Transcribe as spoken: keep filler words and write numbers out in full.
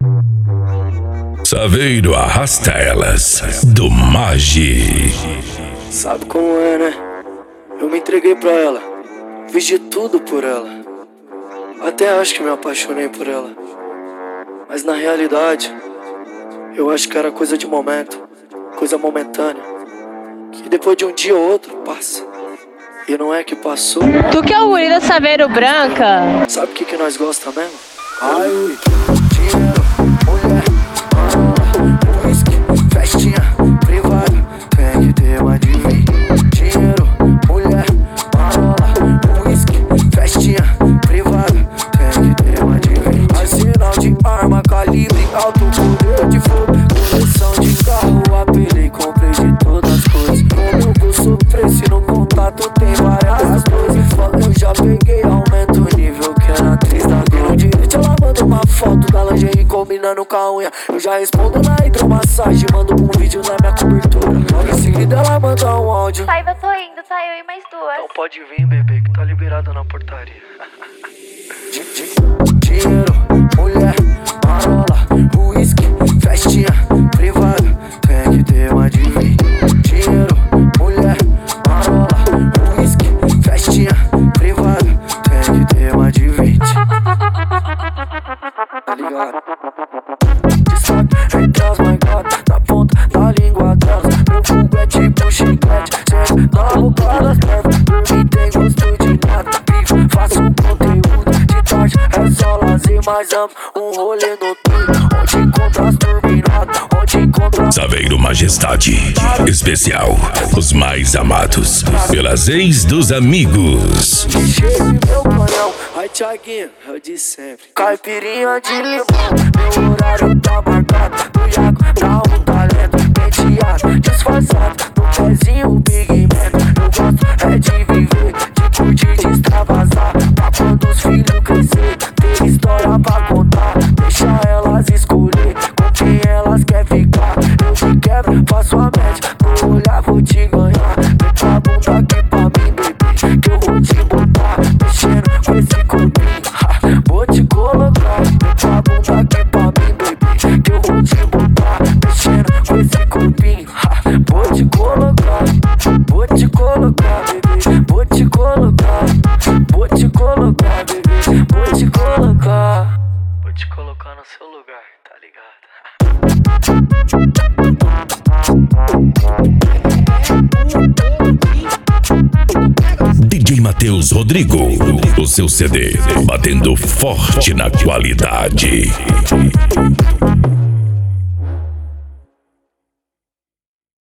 Saveiro arrasta elas do Magi. Sabe como é, né? Eu me entreguei pra ela, fiz de tudo por ela. Até acho que me apaixonei por ela. Mas na realidade, eu acho que era coisa de momento, coisa momentânea, que depois de um dia ou outro passa. E não é que passou. Tu que é o guri da Saveiro Branca? Sabe o que, que nós gostamos mesmo? Ai, dinheiro, mulher, mala, whisky, festinha, privada, tem que ter uma divina. Dinheiro, mulher, mala, whisky, festinha, privada, tem que ter uma divina. Arsenal de arma, calibre, alto poder de fogo, coleção de carro, apelei, comprei de todas as cores. Com meu gosto, preço no contato tem várias coisas. Eu já peguei, aumento o nível que era atriz da Globo. Direito ela manda uma foto da lingerie combinando com a unha. Eu já respondo na hidromassagem, mando um vídeo na minha cobertura. Logo em seguida ela manda um áudio. Saiba, tô indo, tá eu e mais duas. Então pode vir, bebê, que tá liberado na portaria. Dinheiro, mulher, marola, whisky, festinha, privada, tem que ter uma divina. Dinheiro, mulher, marola, whisky, festinha, privada, tem que ter uma divina. Tá ligado? Destaque entre as mangadas, na ponta da língua delas. Meu fogo é tipo chiclete, sempre na boca das pernas. Por mim tem gosto de nada, vivo, faço um conteúdo. De tarde é só lazer mais amplo, um rolê noturno. Onde encontra as turbinadas, onde encontra Saveiro Majestade especial, os mais amados pelas ex dos amigos. cheio meu canhão. Ai, Thiaguinho, é o de sempre. Caipirinha de limão, meu horário tá marcado. Do Iago dá um talento, penteado, disfarçado. No pezinho, Big Man. Eu gosto é de viver, de curtir, de extravasar. Pra quando os filhos crescer, ter história pra contar. Deixa elas escolher com quem elas quer ficar. Eu te quebro, faço a média, no olhar vou te ganhar. Vem pra bunda aqui pra mim, bebê, que eu vou te botar. Mexendo com esse corpinho, ha, vou te colocar. Vem pra bunda aqui pra mim, bebê, que eu vou te botar. Mexendo com esse corpinho, ha, vou te colocar. Vou te colocar, bebê, vou te colocar. Vou te colocar, bebê, vou te colocar. Vou te colocar no seu lugar, tá ligado? D J Matheus Rodrigo, o seu C D batendo forte na qualidade.